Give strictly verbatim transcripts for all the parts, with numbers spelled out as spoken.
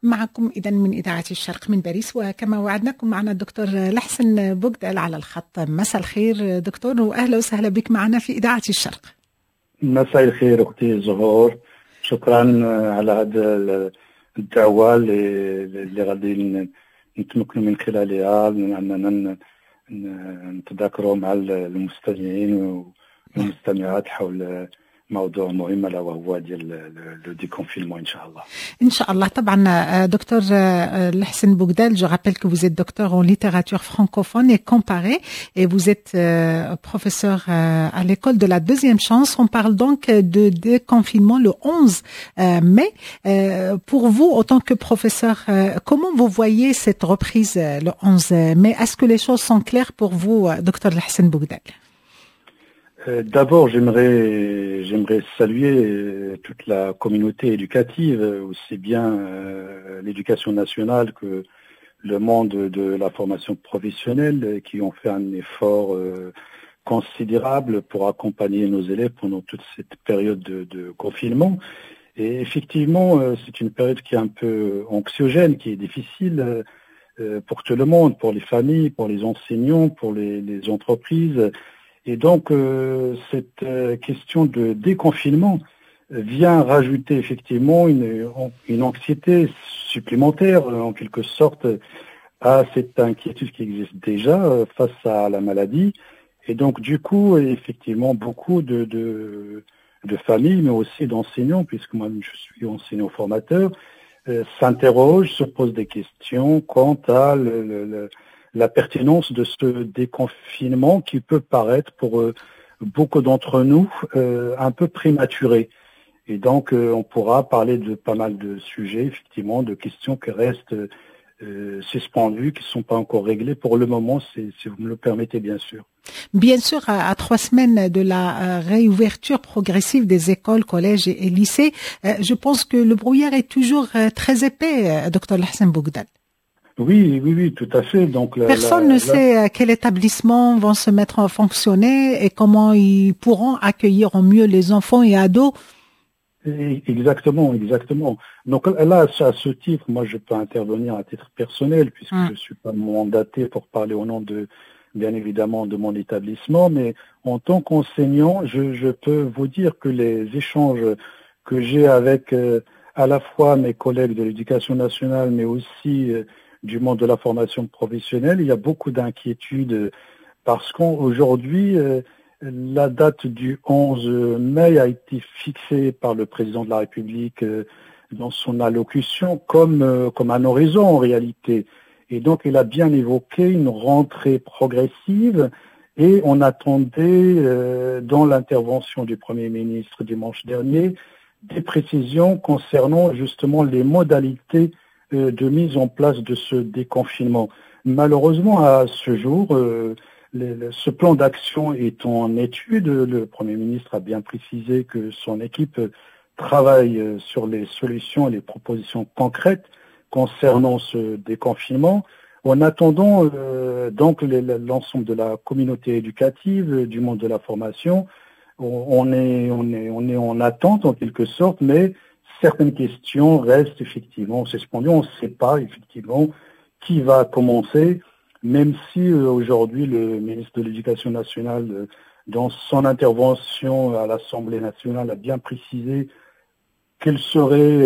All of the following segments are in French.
معكم إذا من إذاعة الشرق من باريس، وكما وعدناكم معنا الدكتور لحسن بوغدال على الخط. مساء الخير دكتور، وأهلا وسهلا بك معنا في إذاعة الشرق. مساء الخير أختي زهور، شكرا على هذا الدعوة اللي غادي نتمكنوا من خلالها أننا نتذاكروا مع المستمعين والمستمعات حول موضوع مهم لا وهو ديال لو ديكونفينمون ان شاء الله. ان شاء الله. طبعا دكتور لحسن بوغدال, je rappelle que vous êtes docteur en littérature francophone et comparée et vous êtes euh, professeur euh, à l'école de la deuxième chance. On parle donc de déconfinement le onze mai. Euh, pour vous, en tant que professeur, euh, comment vous voyez cette reprise le onze mai? Est-ce que les choses sont claires pour vous, docteur Lhassen Boughdal? D'abord, j'aimerais, j'aimerais saluer toute la communauté éducative, aussi bien euh, l'éducation nationale que le monde de la formation professionnelle, qui ont fait un effort euh, considérable pour accompagner nos élèves pendant toute cette période de, de confinement. Et effectivement, euh, c'est une période qui est un peu anxiogène, qui est difficile euh, pour tout le monde, pour les familles, pour les enseignants, pour les, les entreprises. Et donc, euh, cette euh, question de déconfinement vient rajouter effectivement une, une anxiété supplémentaire, en quelque sorte, à cette inquiétude qui existe déjà euh, face à la maladie. Et donc, du coup, effectivement, beaucoup de, de, de familles, mais aussi d'enseignants, puisque moi, je suis enseignant-formateur, euh, s'interrogent, se posent des questions quant à le, le, le la pertinence de ce déconfinement qui peut paraître pour euh, beaucoup d'entre nous euh, un peu prématuré. Et donc, euh, on pourra parler de pas mal de sujets, effectivement, de questions qui restent euh, suspendues, qui ne sont pas encore réglées pour le moment, si, si vous me le permettez, bien sûr. Bien sûr, à, à trois semaines de la euh, réouverture progressive des écoles, collèges et, et lycées, euh, je pense que le brouillard est toujours euh, très épais, euh, docteur Lhassen Boughdal. Oui, oui, oui, tout à fait. Donc, la, personne la, ne la... sait quel établissement vont se mettre en fonctionner et comment ils pourront accueillir au mieux les enfants et ados. Exactement, exactement. Donc là, à ce titre, moi, je peux intervenir à titre personnel puisque hum. je ne suis pas mandaté pour parler au nom de, bien évidemment, de mon établissement, mais en tant qu'enseignant, je, je peux vous dire que les échanges que j'ai avec euh, à la fois mes collègues de l'éducation nationale, mais aussi euh, du monde de la formation professionnelle, il y a beaucoup d'inquiétudes parce qu'aujourd'hui, euh, la date du onze mai a été fixée par le président de la République euh, dans son allocution comme, euh, comme un horizon en réalité. Et donc, il a bien évoqué une rentrée progressive et on attendait, euh, dans l'intervention du Premier ministre dimanche dernier, des précisions concernant justement les modalités de mise en place de ce déconfinement. Malheureusement, à ce jour, euh, les, ce plan d'action est en étude. Le Premier ministre a bien précisé que son équipe travaille sur les solutions et les propositions concrètes concernant ce déconfinement. En attendant, euh, donc, les, l'ensemble de la communauté éducative, du monde de la formation, on, on, est, on, est, on est en attente en quelque sorte, mais certaines questions restent effectivement suspendues. On ne sait pas effectivement qui va commencer, même si euh, aujourd'hui le ministre de l'Éducation nationale, euh, dans son intervention à l'Assemblée nationale, a bien précisé quelles seraient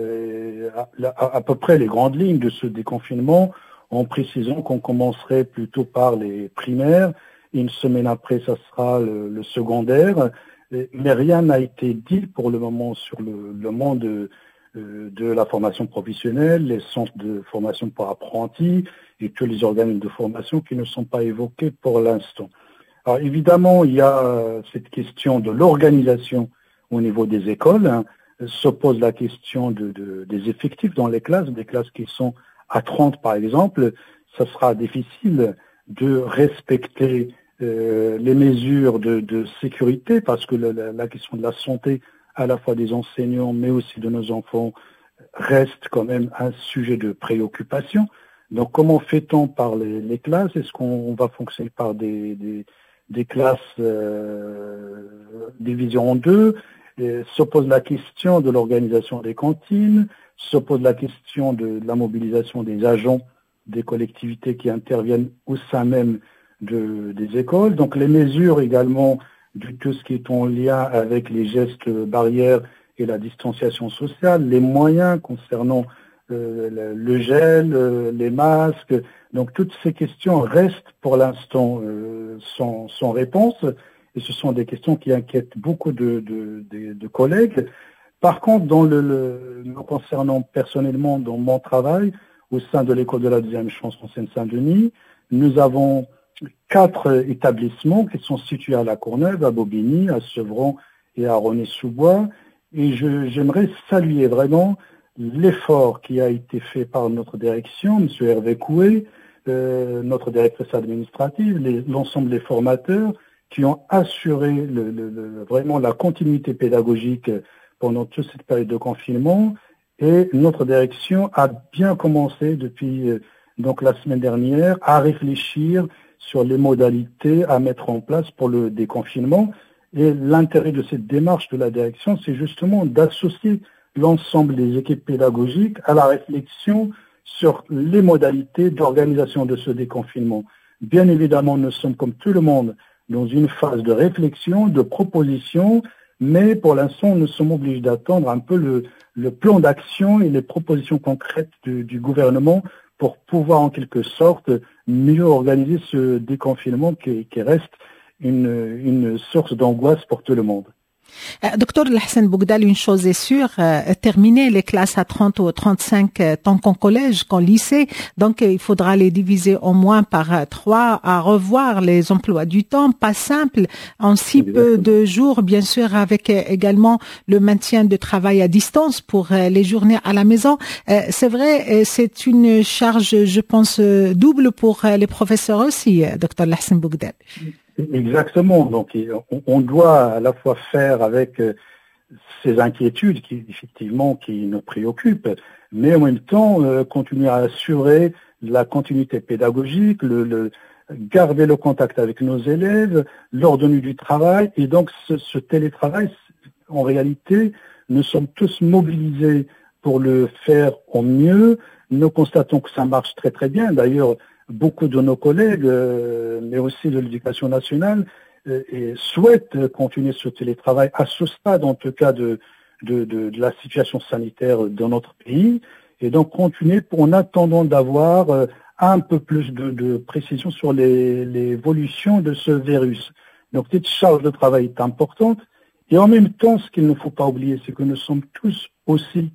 euh, à, à peu près les grandes lignes de ce déconfinement, en précisant qu'on commencerait plutôt par les primaires, et une semaine après, ça sera le, le secondaire. Mais rien n'a été dit pour le moment sur le, le monde de, de la formation professionnelle, les centres de formation pour apprentis et tous les organismes de formation qui ne sont pas évoqués pour l'instant. Alors évidemment, il y a cette question de l'organisation au niveau des écoles. Hein. Se pose la question de, de, des effectifs dans les classes, des classes qui sont à trente par exemple. Ça sera difficile de respecter Euh, les mesures de, de sécurité, parce que la, la question de la santé à la fois des enseignants mais aussi de nos enfants reste quand même un sujet de préoccupation. Donc comment fait-on par les, les classes? Est-ce qu'on va fonctionner par des, des, des classes euh, divisées en deux? euh, se pose la question de l'organisation des cantines, se pose la question de, de la mobilisation des agents des collectivités qui interviennent au sein même de, des écoles. Donc les mesures également de tout ce qui est en lien avec les gestes barrières et la distanciation sociale, les moyens concernant euh, le, le gel, euh, les masques. Donc toutes ces questions restent pour l'instant euh, sans, sans réponse et ce sont des questions qui inquiètent beaucoup de, de, de, de collègues. Par contre, dans le, le, me concernant personnellement dans mon travail, au sein de l'école de la deuxième chance en Seine-Saint-Denis, nous avons quatre établissements qui sont situés à La Courneuve, à Bobigny, à Sevran et à René-sous-Bois. Et je, j'aimerais saluer vraiment l'effort qui a été fait par notre direction, M. Hervé Coué, euh, notre directrice administrative, les, l'ensemble des formateurs qui ont assuré le, le, le, vraiment la continuité pédagogique pendant toute cette période de confinement. Et notre direction a bien commencé depuis euh, donc la semaine dernière à réfléchir sur les modalités à mettre en place pour le déconfinement. Et l'intérêt de cette démarche de la direction, c'est justement d'associer l'ensemble des équipes pédagogiques à la réflexion sur les modalités d'organisation de ce déconfinement. Bien évidemment, nous sommes comme tout le monde dans une phase de réflexion, de proposition, mais pour l'instant, nous sommes obligés d'attendre un peu le, le plan d'action et les propositions concrètes du, du gouvernement pour pouvoir en quelque sorte mieux organiser ce déconfinement qui, qui reste une, une source d'angoisse pour tout le monde. Euh, docteur Lahsen Bougdal, une chose est sûre, euh, terminer les classes à trente ou trente-cinq euh, tant qu'en collège, qu'en lycée, donc euh, il faudra les diviser au moins par euh, trois, à revoir les emplois du temps, pas simple, en si Exactement. peu de jours, bien sûr, avec euh, également le maintien de travail à distance pour euh, les journées à la maison. Euh, c'est vrai, euh, c'est une charge, je pense, euh, double pour euh, les professeurs aussi, euh, docteur Lahsen Bougdal. Exactement. Donc, on doit à la fois faire avec ces inquiétudes qui, effectivement, qui nous préoccupent, mais en même temps, euh, continuer à assurer la continuité pédagogique, le, le, garder le contact avec nos élèves, l'ordonnée du travail. Et donc, ce, ce télétravail, en réalité, nous sommes tous mobilisés pour le faire au mieux. Nous constatons que ça marche très, très bien. D'ailleurs, beaucoup de nos collègues, euh, mais aussi de l'éducation nationale, euh, et souhaitent continuer ce télétravail à ce stade, en tout cas, de, de, de, de la situation sanitaire dans notre pays, et donc continuer pour, en attendant d'avoir euh, un peu plus de, de précision sur les, l'évolution de ce virus. Donc cette charge de travail est importante, et en même temps, ce qu'il ne faut pas oublier, c'est que nous sommes tous aussi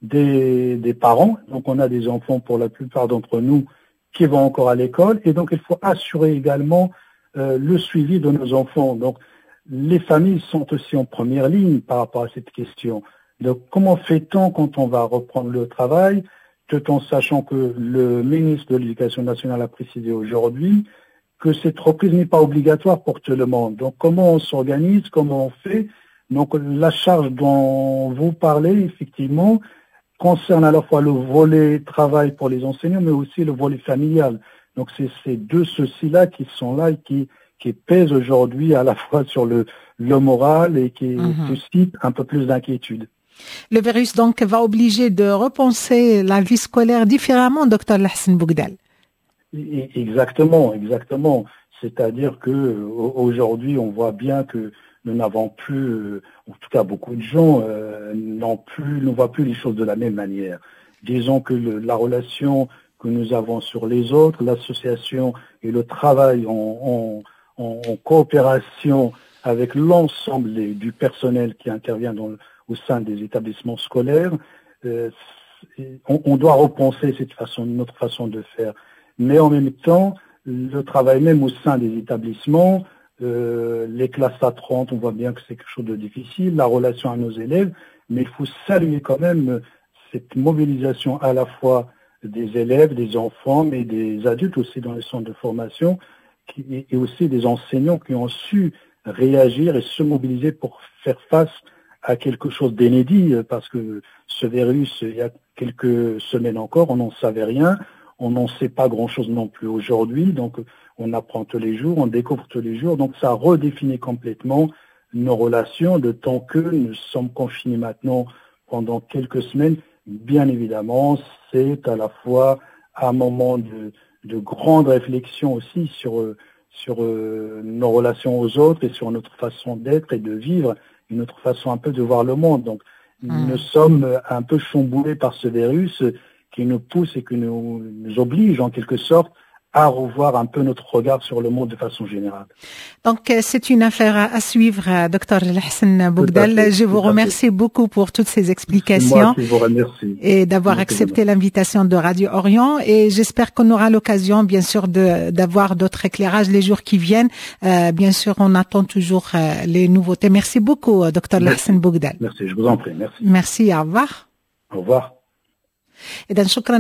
des, des parents, donc on a des enfants pour la plupart d'entre nous, qui vont encore à l'école, et donc il faut assurer également euh, le suivi de nos enfants. Donc les familles sont aussi en première ligne par rapport à cette question. Donc comment fait-on quand on va reprendre le travail, tout en sachant que le ministre de l'Éducation nationale a précisé aujourd'hui que cette reprise n'est pas obligatoire pour tout le monde. Donc comment on s'organise, comment on fait. Donc la charge dont vous parlez, effectivement, concerne à la fois le volet travail pour les enseignants, mais aussi le volet familial. Donc c'est ces deux soucis-là qui sont là et qui, qui pèsent aujourd'hui à la fois sur le, le moral et qui mm-hmm. suscitent un peu plus d'inquiétude. Le virus donc va obliger de repenser la vie scolaire différemment, docteur Lahsen Bougdal. Exactement, exactement. C'est-à-dire que aujourd'hui, on voit bien que nous n'avons plus, en tout cas beaucoup de gens, euh, n'ont plus, ne voient plus les choses de la même manière. Disons que le, la relation que nous avons sur les autres, l'association et le travail en, en, en, en coopération avec l'ensemble des, du personnel qui intervient dans, au sein des établissements scolaires, euh, on, on doit repenser cette façon, notre façon de faire. Mais en même temps, le travail même au sein des établissements, Euh, les classes à trente, on voit bien que c'est quelque chose de difficile, la relation à nos élèves, mais il faut saluer quand même cette mobilisation à la fois des élèves, des enfants, mais des adultes aussi dans les centres de formation, qui, et aussi des enseignants qui ont su réagir et se mobiliser pour faire face à quelque chose d'inédit, parce que ce virus, il y a quelques semaines encore, on n'en savait rien, on n'en sait pas grand-chose non plus aujourd'hui, donc on apprend tous les jours, on découvre tous les jours, donc ça redéfinit complètement nos relations, de tant que nous sommes confinés maintenant pendant quelques semaines. Bien évidemment, c'est à la fois un moment de, de grande réflexion aussi sur, sur euh, nos relations aux autres et sur notre façon d'être et de vivre, une autre façon un peu de voir le monde. Donc, mmh. nous sommes un peu chamboulés par ce virus qui nous pousse et qui nous, nous oblige en quelque sorte à revoir un peu notre regard sur le monde de façon générale. Donc, c'est une affaire à suivre, docteur Lhassan Boukdal. Je vous remercie beaucoup pour toutes ces explications. C'est moi qui vous remercie. Et d'avoir accepté l'invitation de Radio Orient. Et j'espère qu'on aura l'occasion, bien sûr, de, d'avoir d'autres éclairages les jours qui viennent. Euh, bien sûr, on attend toujours euh, les nouveautés. Merci beaucoup, docteur Lhassan Boukdal. Merci, je vous en prie. Merci. Merci, au revoir. Au revoir. إذا شكرا